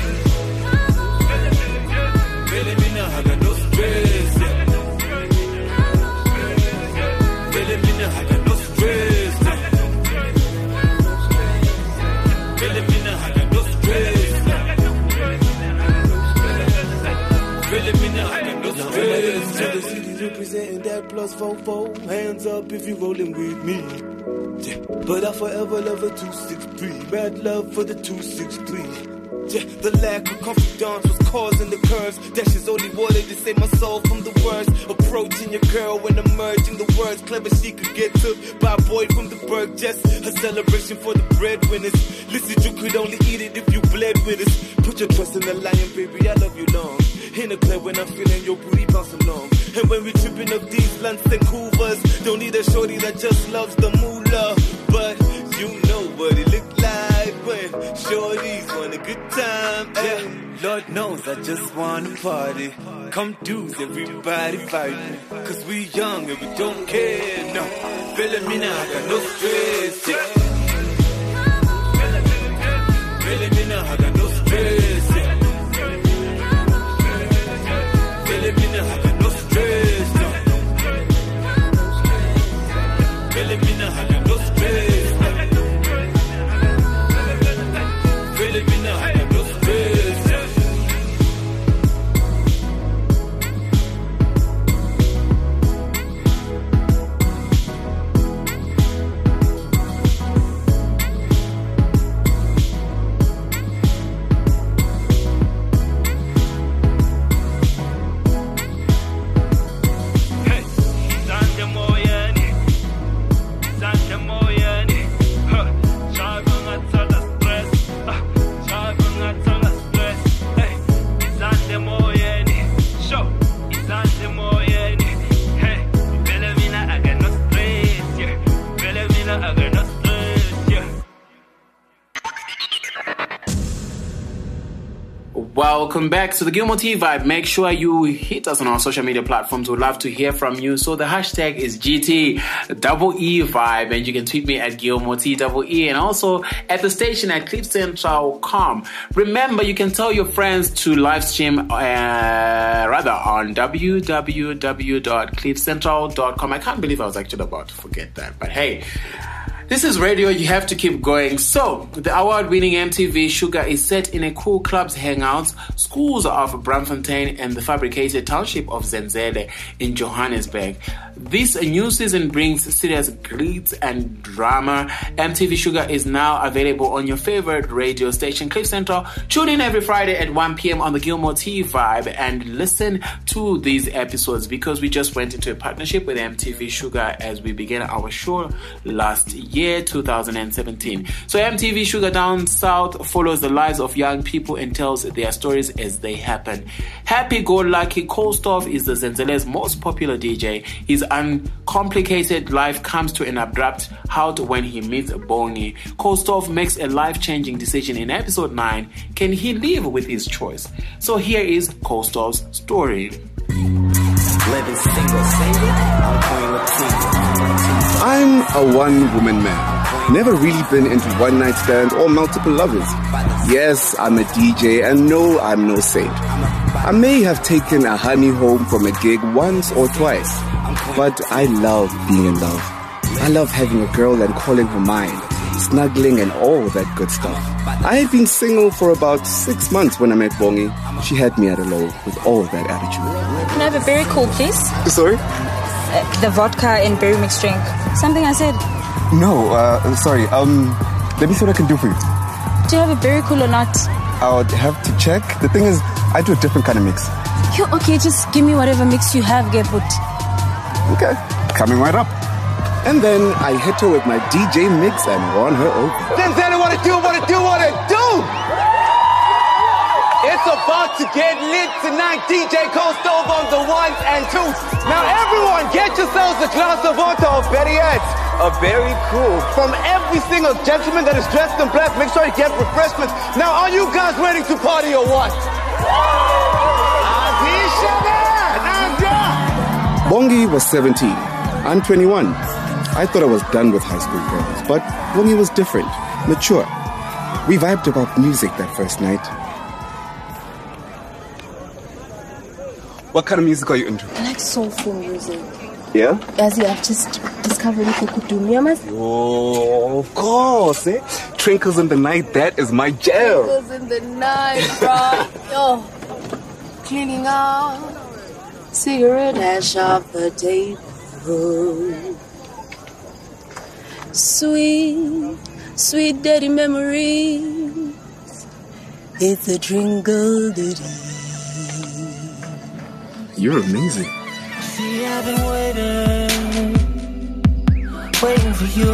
Feeling me now, I got no stress. Yeah. Feeling me now, I got no stress. Yeah. Feeling me now, I got no stress. Yeah. Feeling me now, I got no stress. To the city representing that plus 44. Hands up if you rolling with me. Yeah. But I forever love a 263. Mad love for the 263. Yeah, the lack of confidence was causing the curves. Dash is only water to save my soul from the worst. Approaching your girl when emerging the words. Clever she could get took by a boy from the burg. Just a celebration for the breadwinners. Listen, you could only eat it if you bled with us. Put your trust in the lion, baby, I love you long. In the club when I'm feeling your booty bounce along. And when we tripping up these blunts and coolers, don't need a shorty that just loves the moolah. But you know what it look like when shorties want a good time. Yeah. Lord knows I just wanna party. Come dudes, everybody fighting. Cause we young and we don't care, no. Feeling me now, I got no stress, yeah. Feeling me now, I got no stress, yeah. Feeling me now, I got no stress, no. Feeling me now, I got no stress, no. Feeling me now, I got no stress, yeah. Welcome back to the Gilmore T Vibe. Make sure you hit us on our social media platforms. We'd love to hear from you. So the hashtag is GTEE Vibe, and you can tweet me at Gilmore TEE, and also at the station at CliffCentral.com. Remember, you can tell your friends to live stream on www.cliffcentral.com. I can't believe I was actually about to forget that, but hey. This is radio, you have to keep going. So, the award-winning MTV Sugar is set in a cool club's hangouts, schools of Braamfontein and the fabricated township of Zenzele in Johannesburg. This new season brings serious glitz and drama. MTV Sugar is now available on your favorite radio station, Cliff Central. Tune in every Friday at 1 p.m. on the Gilmore T Vibe and listen to these episodes, because we just went into a partnership with MTV Sugar as we began our show last year, 2017. So MTV Sugar Down South follows the lives of young people and tells their stories as they happen. Happy-go-lucky Koolstof is the Zenzele's most popular DJ. His uncomplicated life comes to an abrupt halt when he meets Bongi. Koolstof makes a life-changing decision in episode 9. Can he live with his choice? So here is Koolstof's story. Living single, I'm a one-woman man. Never really been into one-night stands or multiple lovers. Yes, I'm a DJ, and no, I'm no saint. I may have taken a honey home from a gig once or twice, but I love being in love. I love having a girl and calling her mine, snuggling and all that good stuff. I had been single for about 6 months when I met Bongi. She had me at a low with all that attitude. Can I have a berry cool, please? Sorry? The vodka and berry mixed drink. Something I said. No, sorry. Let me see what I can do for you. Do you have a berry cool or not? I would have to check. The thing is, I do a different kind of mix. Okay, just give me whatever mix you have, Geput. Okay, coming right up. And then I hit her with my DJ mix and won her over. Zenzele, what it do? It's about to get lit tonight. DJ Koolstof on the ones and twos. Now everyone, get yourselves a glass of water, or better yet, a berry cool. From every single gentleman that is dressed in black, make sure you get refreshments. Now, are you guys ready to party or what? Bongi was 17. I'm 21. I thought I was done with high school girls, but Bongi was different, mature. We vibed about music that first night. What kind of music are you into? I like soulful music. Yeah? As I've just discovered Kukudumiamas. Oh, of course, eh? Twinkles in the Night, that is my jam. Twinkles in the night, bro. Yo, cleaning up, cigarette ash off the table. Sweet, sweet daddy memories. It's a twinkle ditty. You're amazing. See, I've been waiting for you.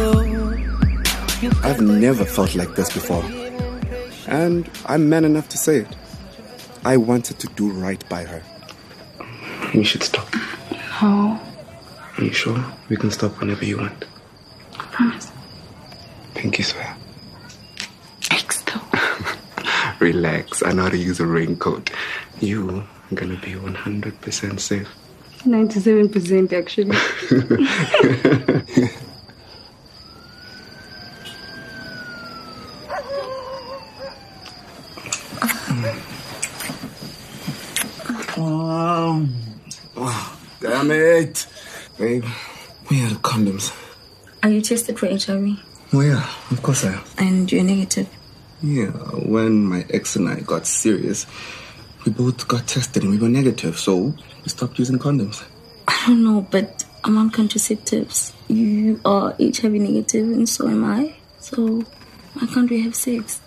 I've never felt like this before. And I'm man enough to say it. I wanted to do right by her. You should stop. No. Are you sure? We can stop whenever you want. I promise. Pinky swear. X though. Relax. I know how to use a raincoat. You are gonna be 100% safe. 97% actually. Oh, damn it. Babe, we had condoms. Are you tested for HIV? Oh yeah, of course I am. And you're negative? Yeah, when my ex and I got serious, we both got tested and we were negative, so we stopped using condoms. I don't know, but I'm on contraceptives. You are HIV negative and so am I. So why can't we have sex?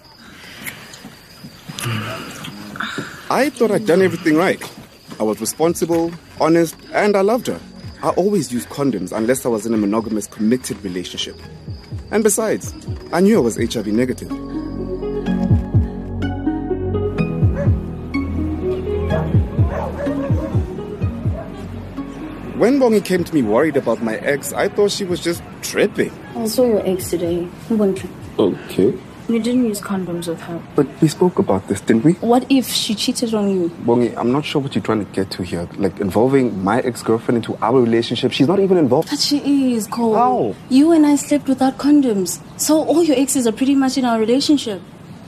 I thought I'd done everything right. I was responsible, honest, and I loved her. I always used condoms unless I was in a monogamous, committed relationship. And besides, I knew I was HIV negative. When Bongi came to me worried about my ex, I thought she was just tripping. I saw your ex today. Okay. You didn't use condoms with her. But we spoke about this, didn't we? What if she cheated on you? Bongi, I'm not sure what you're trying to get to here. Like, involving my ex-girlfriend into our relationship. She's not even involved. But she is, Cole. How? You and I slept without condoms. So all your exes are pretty much in our relationship.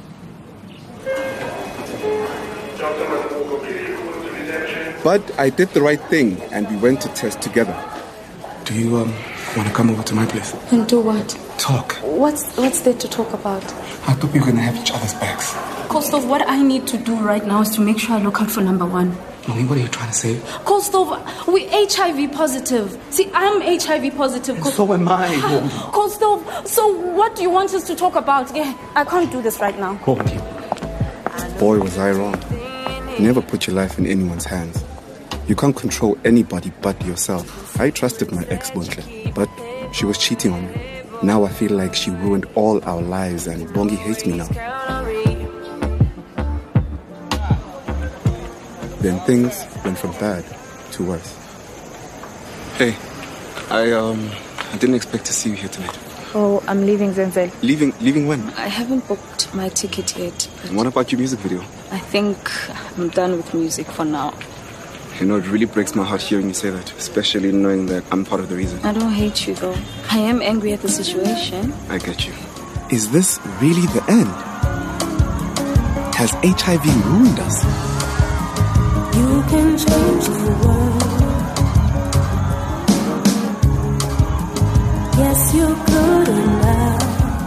But I did the right thing, and we went to test together. Do you, want to come over to my place? And do what? Talk. What's there to talk about? I thought we were going to have each other's backs. Kostov, what I need to do right now is to make sure I look out for number one. Mommy, what are you trying to say? Kostov, we're HIV positive. See, I'm HIV positive. And so am I. Kostov, so what do you want us to talk about? Yeah, I can't do this right now. Boy, was I wrong. Never put your life in anyone's hands. You can't control anybody but yourself. I trusted my ex, Bontle, but she was cheating on me. Now I feel like she ruined all our lives and Bongi hates me now. Then things went from bad to worse. Hey, I didn't expect to see you here tonight. Oh, I'm leaving Zenzel. Leaving when? I haven't booked my ticket yet. And what about your music video? I think I'm done with music for now. You know, it really breaks my heart hearing you say that, especially knowing that I'm part of the reason. I don't hate you, though. I am angry at the situation. I get you. Is this really the end? Has HIV ruined us? You can change the world. Yes, you could enough.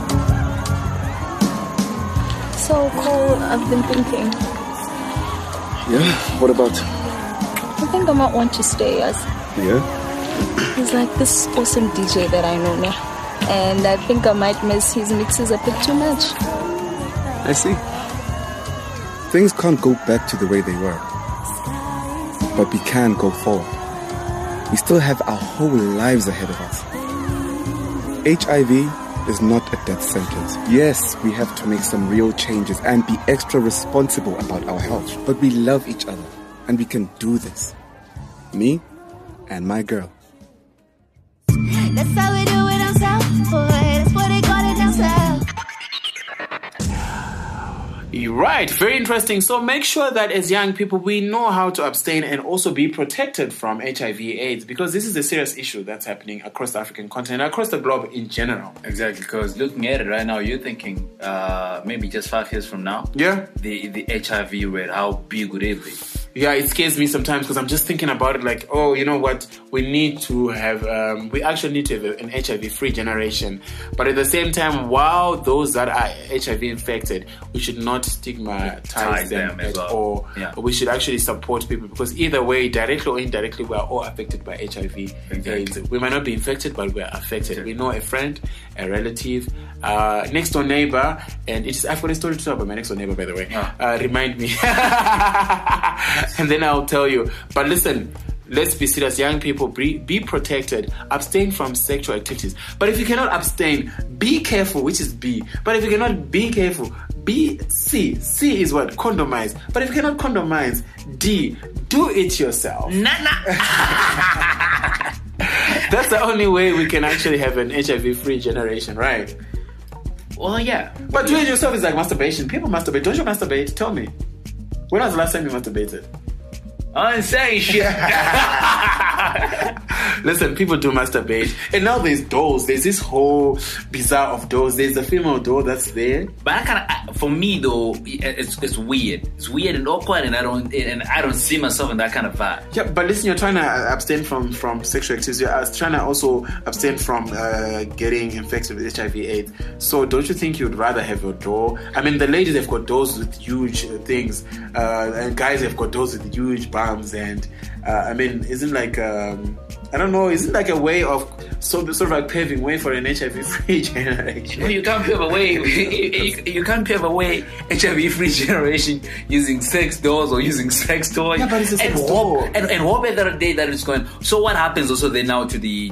So, Cole, I've been thinking. Yeah? What about? I think I might want to stay as. Yeah? He's like this awesome DJ that I know now. And I think I might miss his mixes a bit too much. I see. Things can't go back to the way they were. But we can go forward. We still have our whole lives ahead of us. HIV is not a death sentence. Yes, we have to make some real changes and be extra responsible about our health. But we love each other. And we can do this. Me and my girl. That's how we do it down south, boy. That's what they call it down south. You're right, very interesting. So make sure that as young people, we know how to abstain and also be protected from HIV/AIDS, because this is a serious issue that's happening across the African continent, across the globe in general. Exactly, because looking at it right now, you're thinking maybe just 5 years from now, the HIV rate, how big would it be? Yeah, it scares me sometimes because I'm just thinking about it like, oh, you know what? We need to have, we actually need to have an HIV-free generation. But at the same time, while those that are HIV infected, we should not stigmatize them at all. Yeah. We should actually support people, because either way, directly or indirectly, we are all affected by HIV/AIDS. We might not be infected, but we are affected. We know a friend, a relative, next door neighbor, and I've got a story to tell about my next door neighbor, by the way. Remind me. And then I'll tell you. But listen, let's be serious, young people, be protected, abstain from sexual activities. But if you cannot abstain, be careful, which is B. But if you cannot be careful, B, C. C is what? Condomize. But if you cannot condomize, D, do it yourself. That's the only way we can actually have an HIV-free generation, right? Well, yeah. But do it yourself is like masturbation. People masturbate. Don't you masturbate? Tell me. When was the last time you masturbated? I ain't saying shit. Listen, people do masturbate. And now there's dolls. There's this whole bizarre of dolls. There's a female doll that's there. But I kind of, for me though, it's weird. It's weird and awkward, and I don't see myself in that kind of vibe. Yeah, but listen, you're trying to abstain from sexual activities. You're trying to also abstain from getting infected with HIV/AIDS. So don't you think you'd rather have your doll? I mean, the ladies have got dolls with huge things, and guys have got dolls with huge bums, and I mean, isn't like I don't know, isn't like a way of sort of like paving way for an HIV-free generation? No, you can't pave a way. You can't pave a way HIV-free generation using sex dolls or using sex toys. Yeah, but it's a sex doll. And hope at the day that it's going. So what happens also then now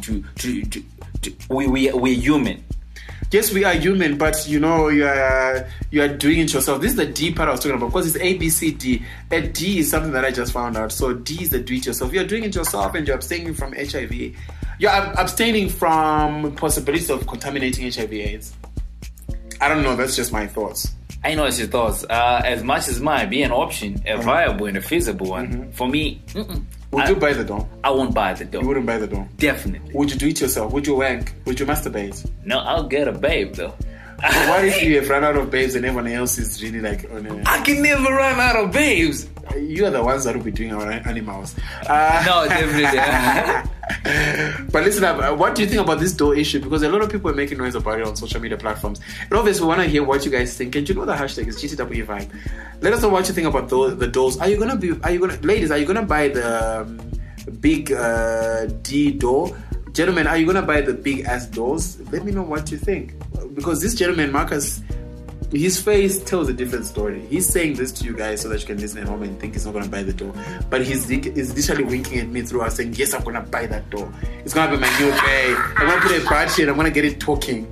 we're human. Yes, we are human, but you know, you are doing it yourself. This is the D part I was talking about, because it's A, B, C, D. A D is something that I just found out. So D is the do it yourself. You're doing it yourself, and you're abstaining from HIV. You're abstaining from possibility of contaminating HIV/AIDS. I don't know. That's just my thoughts. I know it's your thoughts. As much as might be an option, a viable and a feasible one, for me. Would you buy the doll? I won't buy the doll. You wouldn't buy the doll? Definitely. Would you do it yourself? Would you wank? Would you masturbate? No, I'll get a babe though. What if you have run out of babes and everyone else is really like on a... I can never run out of babes. You are the ones that will be doing our animals. No, definitely. But listen up, what do you think about this doll issue? Because a lot of people are making noise about it on social media platforms. And obviously we want to hear what you guys think. And you know the hashtag is GTWE Vibe. Let us know what you think about the dolls. Ladies, are you gonna buy the big D doll? Gentlemen, are you gonna buy the big ass dolls? Let me know what you think. Because this gentleman, Marcus, his face tells a different story. He's saying this to you guys so that you can listen at home and think he's not going to buy the doll. But he's literally winking at me through us saying, yes, I'm going to buy that doll. It's going to be my new babe. I'm going to put a battery and I'm going to get it talking.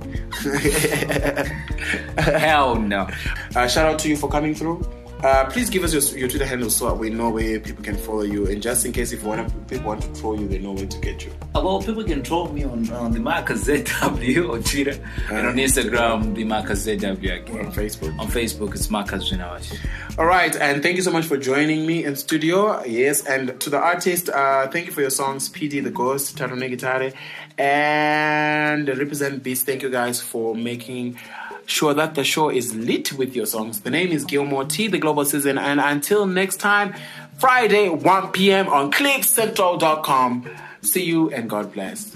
Hell no. Shout out to you for coming through. Please give us your Twitter handle so we know where people can follow you. And just in case if people want to troll you, they know where to get you. Well, people can troll me on the Marcus ZW on Twitter. And on Instagram, the Marcus ZW again. On Facebook. On Facebook, it's Marcus Vinawashi. All right, and thank you so much for joining me in studio. Yes, and to the artist, thank you for your songs, PD The Ghost, Tarone Gitare, and Represent Beats. Thank you guys for making sure that the show is lit with your songs. The name is Gilmore T, the Global Citizen, and until next time, Friday, 1 p.m. on CliffCentral.com. See you and God bless.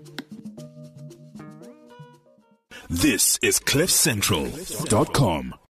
This is CliffCentral.com.